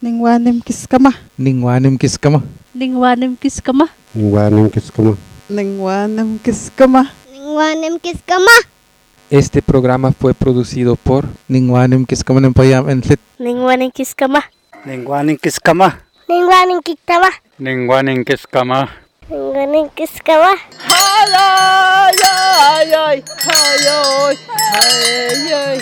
Ningwanim kiskama. Ningwanim kiskama. Ningwanim kiskama. Ningwanim kiskama. Ningwanim kiskama. Ningwanim kiskama. Este programa fue producido por Ningwanim Kiskama Nempayam Enlit. Ningwanim kiskama. Ningwanim kiskama. Ningwanim kiskama. Ningwanim kiskama. Ningwanim kiskama. Ay ay ay ay ay ay ay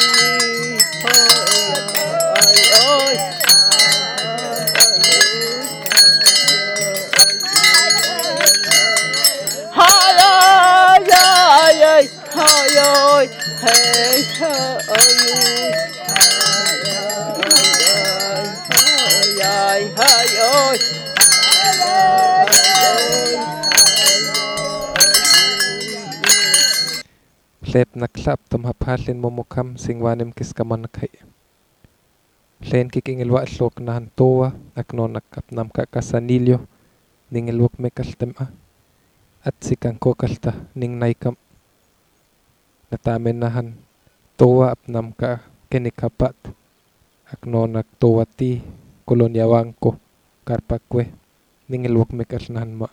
Lep naklap tam haphalin momokam singwanim kiskama nakhay. Len kikingilwa lok nahan towa akno nakapnam ka kasanilyo ningilwak mekaltema at sikang kokalta ning naikam natamen nahan towa apnam ka kenikapat akno naktowati kolonyawangko karpakwe ningilwak mekalnahan ma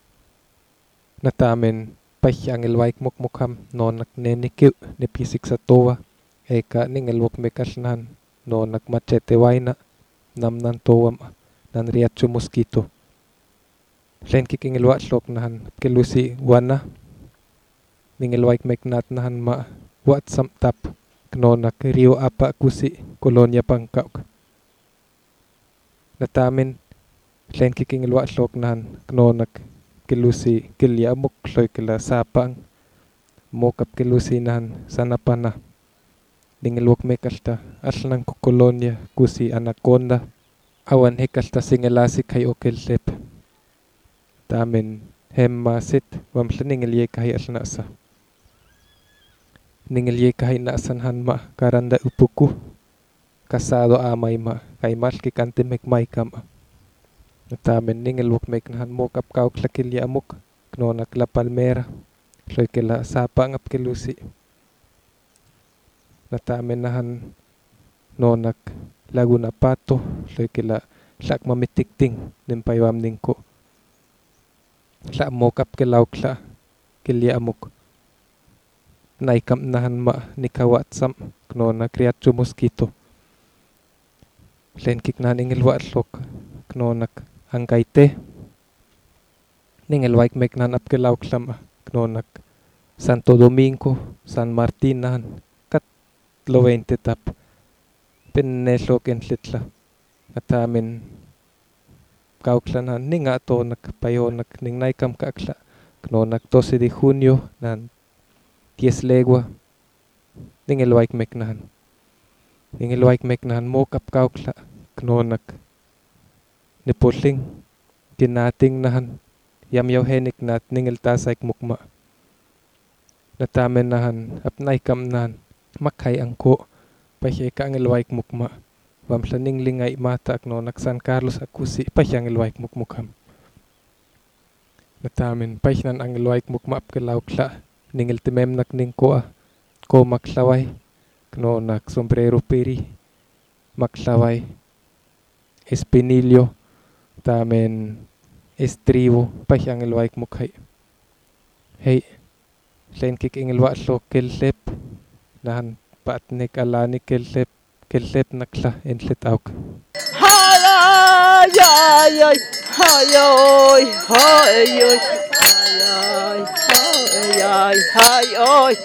natamen ang ilwaik mukmukam no naknenikil ni pisik sa towa eka ningilwak mekalnahan no nakmachete waina namnan towam nan riachu mosquito len kikingilwa slok nahan kelusi wana ningilwaik meknat nahan ma wat samtap kno nak rio apa kusi kolonya pangkauk natamin len kikingilwa slok nahan kno nak kelusi kilya amuk loy kila sapang mokap kelusi nahan sanapana ningilwak mekalta aslang kolonya kusi anaconda awan hekalta singelasi kay okellep tamen hemmasit wamsla ningilye kay asnasa ningilye kay nasan hanma karanda upuku kasado amay ma kay malki kante mekmaykam natamen ningilwak meknahan mokap kauk lakilya amuk kno nakla palmera loy kila sapang ap kelusi natamen nahan no nak laguna pato loy kila lak mamitikting nimpaywam ningko la mokap kilauk la kilya amuk naikam nahan ma nikawatsam kno na kriatsu mosquito len kiknahan ingilwa lok kno nak angkaite ningilwaik meknahan ap kilauk lam kno nak Santo Domingo San Martin nahan kat 20 tap pinneslok enlitla natamen kauklan ninga to nakpayo ning naikam kakla kno nak 12 de junio nan 10 legua ningilwaik meknahan mokap kaukla kno nak nipuling kinating nahan yamyaw henik nat ningil tasaik mukma natamen nahan ap naikam nahan makhay angko pahiya ka angilwaik mukma wamsla ninglingay mata akno nak San Carlos akusi pahyang ilwaik mukmukam natamen pahyan ang ilwaik mukma ap kilaukla ningil timem nak ningkoa ko maklaway kno nak sombrero peri maklaway espinilyo tamen estribo pahyang ilwaik mukhay hey len kik ingilwa lo kellep nahan patnik alani kellep nakla enlit auk ay ay ay ay ay ay ay ay ay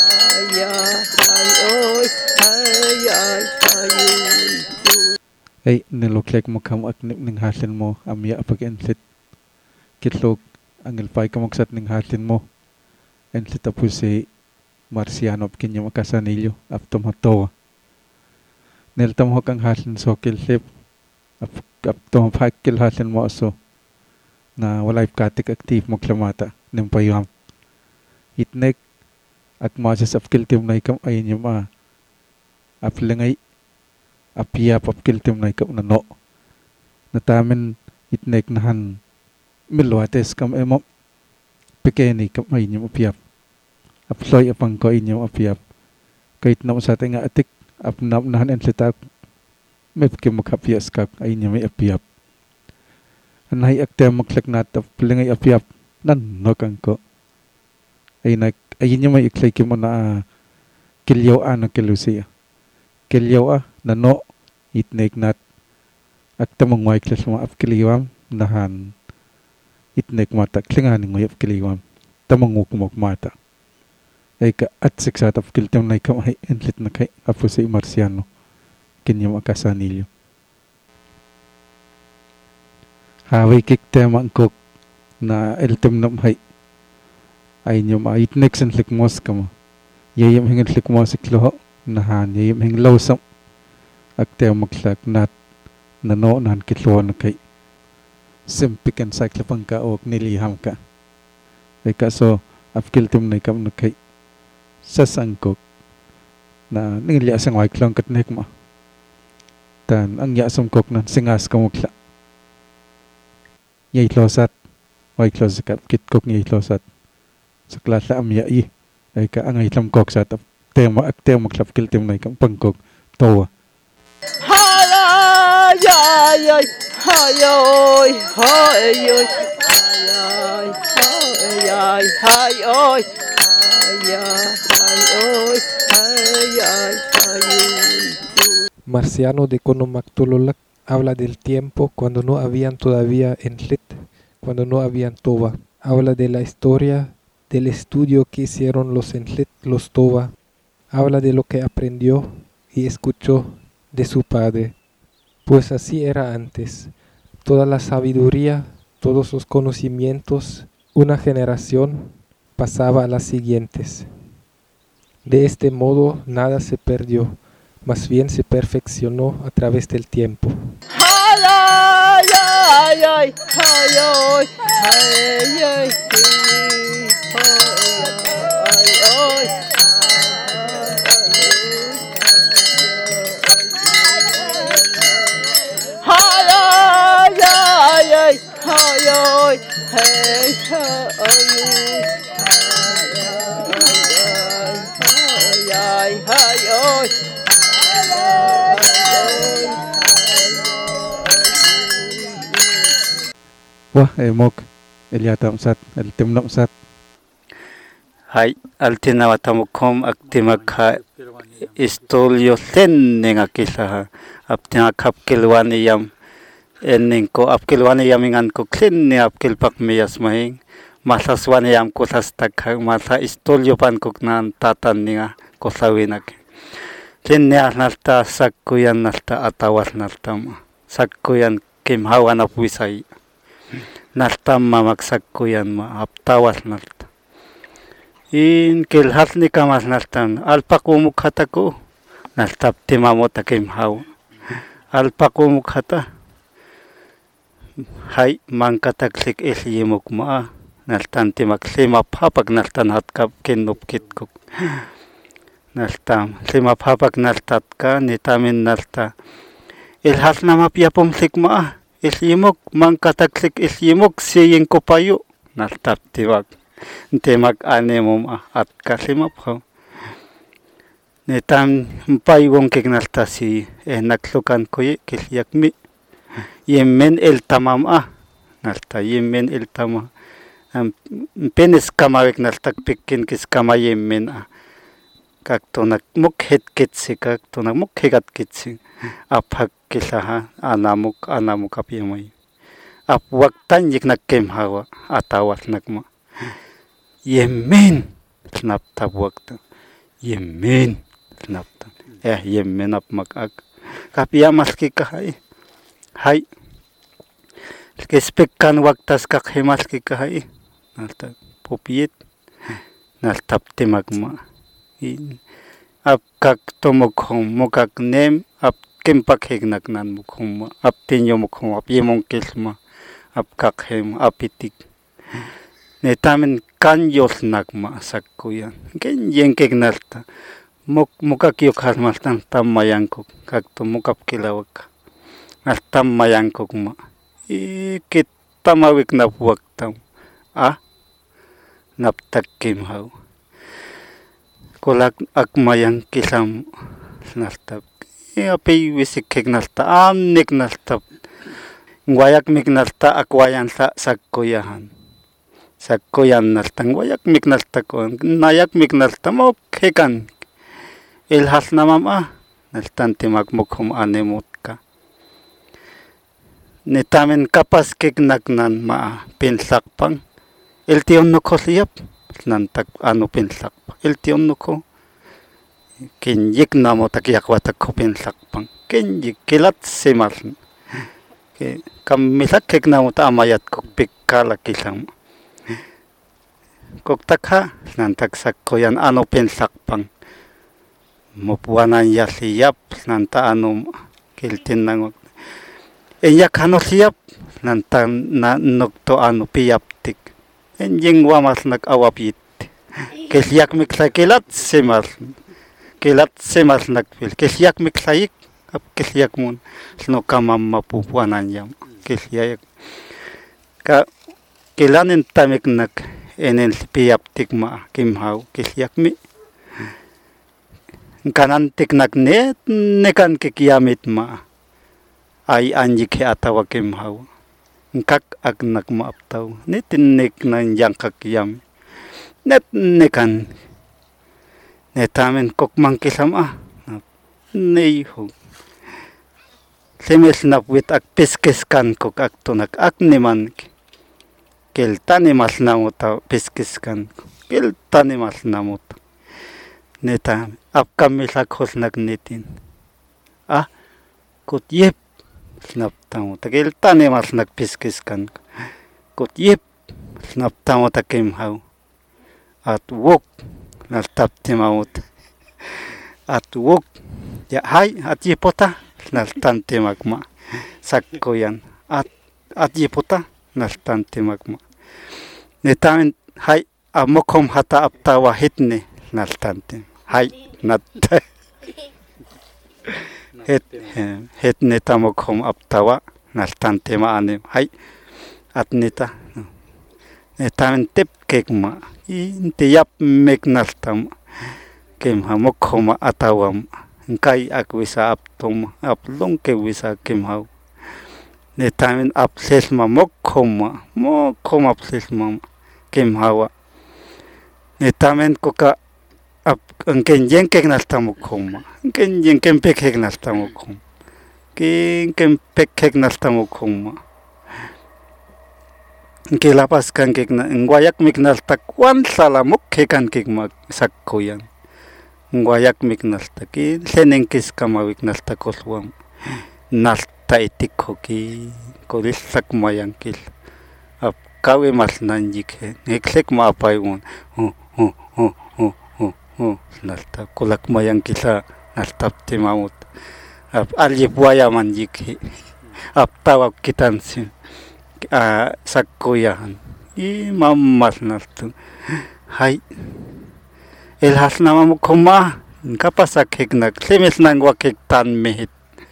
ay niluklek mo kam ak ning hasin mo amya apag enlit kitlog ang ilpay kamagsat ning hasin mo enlit apo si Marciano ap kinya makasanilyo ap tumatowa neltam hok ang hasin so kilsip ap tumapakil hasin mo so na walay katik aktif mo klamata nimpayam itnek ak masas ap kiltim na ikam ay niya ma ap langay apiyap ap kiltim na ikam na no natamen itnek nahan milwates kam emo pekeni kam ay niya apiyap aploy apang ko inyong apiyap kahit na sa ating atik apnam nahan enlitak mep ke makapias kak ay niya may apiap. Anay akte maklaknat ap pilingay apiap nan nokang ko. Ay niya may iklay kimo na kilyaw na kilusiya. Kilyaw na no itnek nat akte mangway klas mo ap kiliwam nahan itnek mata klinganing may ap kiliwam tamanguk mata. Ay ka at siksat ap kiltem na ikamay entlit na kay apo si Marciano kinyam akasanilyo. Haway kik tema angkok na eltem namhay ay nyom itnek san likmos kamo. Yayam hingin likmos ikloho nahan yayam hing lawsam akte maklak nat nano nahan kitloho na kay simpikan sa klapang ka o niliham ka. Ay kaso apkiltem na ikam na kay sasangkok na nangilya sang waiklong katnek mo. Tan ang yasam kok nan singas kamukla. Yay losat, waiklos kap kitkok yay losat. Sa klasa am yai ay ka ang ilam kok sa tema klap kiltim na ikang pangkok towa. Hayay, hayoy, hayoy, hayay, hayay, hayoy, hayoy, hayay, hayoy. Marciano de Conomactololac habla del tiempo cuando no habían todavía Entlit, cuando no habían Toba. Habla de la historia, del estudio que hicieron los Entlit, los Toba. Habla de lo que aprendió y escuchó de su padre. Pues así era antes. Toda la sabiduría, todos los conocimientos, una generación pasaba a las siguientes. De este modo nada se perdió, más bien se perfeccionó a través del tiempo. Hayay, hayoy, hayay, hayoy, Wah mok eliatam sat eltem nam sat. Hay altina watamukom aktimakha istolyo tenneng akisa aptina kapkilwani yam enning ko apkilwani yamingan ko klinni apkilpak miyas mahing masaswani yam ko sastak masa istolyo pan ko nan tatan ninga ko sawinak klinni nalta sakkuyan nalta atawas nalta sakkuyan kimhawan apuisay nalta mamaksakkuyan ma aptawas nalta in kilhat ni kamas naltan alpakumukata ko naltap timamota kimhaw alpakumukata hay mangkataksik isyimuk ma naltan timaklima papak naltan hatkap kinupkit ko naltam lima papak naltat ka nitamin nalta ilhat na mapyapom sikma isyimuk mangkataksik isyimuk siyin ko payo naltap tiwag Temak anemum at kasimapho. Netam paywong kignaltasi naklukan koye kilyakmi. Yemen el tamam nalta yemen el tama. Penis kamawik naltak pikin kis kama yemen kakto mukhet kitsi kakto mukhegat kitsi aphak kisaha anamuk apyamay. Apwaktan yik nakkem hawa atawat nakma. Yemen snapta waktu Yemen snapta Yemen ap makak kapia maski kahai hai kespekkan waktas kak hemaski kahai nalta popiet naltap temagma ap kak tomokhom mokak nem ap kempak hegnak nan mukhom ap tinyo mukhom ap yemong kesma ap kak hem apitik netamen kanyos nakma sakkuyan ken yenkek nalta mukak yokhas maltan tamayankok kakto mukap kilawak altam mayankok ma kit tamawik napwaktam naptakkim haw kolak akmayang kisam naltap api wisik kegnalta amniknalta guayak miknalta akwayan sakkoyahan sakkoyan nalta guayak miknalta kon nayak miknalta mo kekan el hasnamam naltanti magmukhum anemutka netamen kapas kegnaknan ma pensakpang el tion no kosiyap nantak anu pensakpang el tion no ko kenjik namo takiyakwata ko pensakpang kenjik kilat semal ke kamisak kegnamo ta amayat ko pikkala kisang kok takha nantak sakkoyan anu pensakpang mopuanan yasiyap nanta anu kiltin nang enyak anu siap nanta nokto anu piyaptik enjing wamas nak awapit kesyak miksakilat semal kilat semal nak pil kesyak miksaik ap kesyak mun sno kamam mapupuanan yam kesyak ka kilanin tamik nak enen piyaptik ma kimhau kesyak mi kanan tiknak ne nekan kikiyamit ma ay anjik he atawa kimhau kak agnak ma aptaw netin nek nan yang kakiyam net nekan netamen kok mangkisama neiho semes napwit ak piskiskan kok aktonak akneman kel tanimas namuta piskiskan kel tanimas namut neta apkami sakhos nagnitin kot yep snaptamo takel tanimas nagpiskiskan kot yep snaptamo takem hau at wok naltapti maut at wok ya hai at yepota naltante magma sakkoyan at yepota naltante magma netamen hai amokom hata aptawa hitne naltante hai nat het netamokom aptawa naltante ma ane hai at neta netamen tep kekma intiyap meknaltam kem hamokhoma atawam kai akwisa aptom aplong ke wisa kem hau netamen apsesma mokhoma apsesma kem hawa netamen koka ap angken jengkek naltamokhoma angken jengkem pekek naltamokhom kem pekek naltamokhoma ke lapas kan kek na ngwayak miknalta kwan salamuk kekan kek mag sakkoyan ngwayak miknalta ki seneng kis kamawik nalta koswam nalta itikho ki kolis sakmayang kil ap kawe mas nanjik he neksek ma apayun nalta kolak mayang kisa naltap timamut ap alje buaya manjik he ap tawak kitansin sakkoyahan mamas naltu hai el hasnama mukhoma kapasak heknak semes nangwa kek tan mit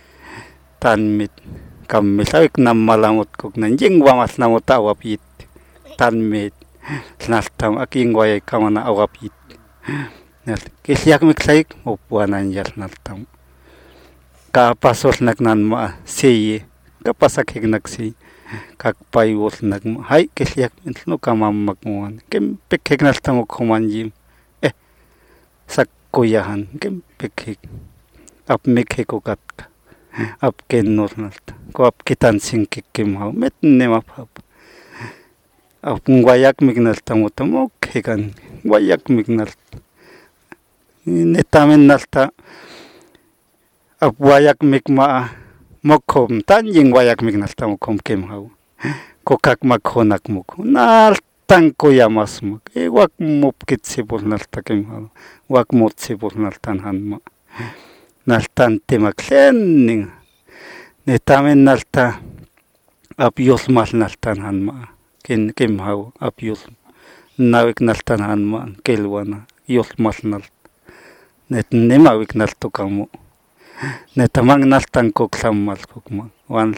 kammisawik nammalamut kok nanjing wamas namut awapit tan mit naltam akingwaya kamana awapit kisyak miksaik mopuanan yar naltam kapasos naknan ma seye kapasak heknak si kak payos nagma hai kesyak no kamam magmuan kem pekek naltamo komanjim sakkoyahan kem pekek ap mekhe ko kat ap ken nor nalta ko ap kitan singkik kem hau met nema phap ap ngwayak mignaltamo tamo kekan wayak mignal netamen nalta ap wayak mikma mokhom tanjing wayak mignalta mokhom kem hau kokak makhonak mukh naltang koyamas mak wak mopkit sibul nalta kem hau wak mot sibul naltan hanma naltan temak lenning netamen nalta apios mal naltan hanma kem hau apios nawik naltan hanma kelwana yos mal nal net nemawik nalto kamu netamang naltan kok sammal kokma wan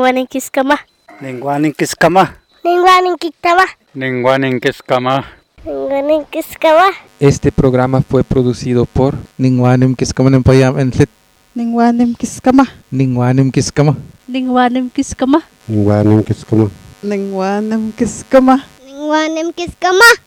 Ningwaning kiskama. Ningwaning kiskama. Ningwaning kiktama. Ningwaning kiskama. Ningwaning kiskama. Este programa fue producido por Ningwanim kiskama ng payam ensit. Ningwanim kiskama. Ningwanim kiskama. Ningwanim kiskama. Ningwaning kiskama. Ningwanim kiskama. Ningwanim kiskama.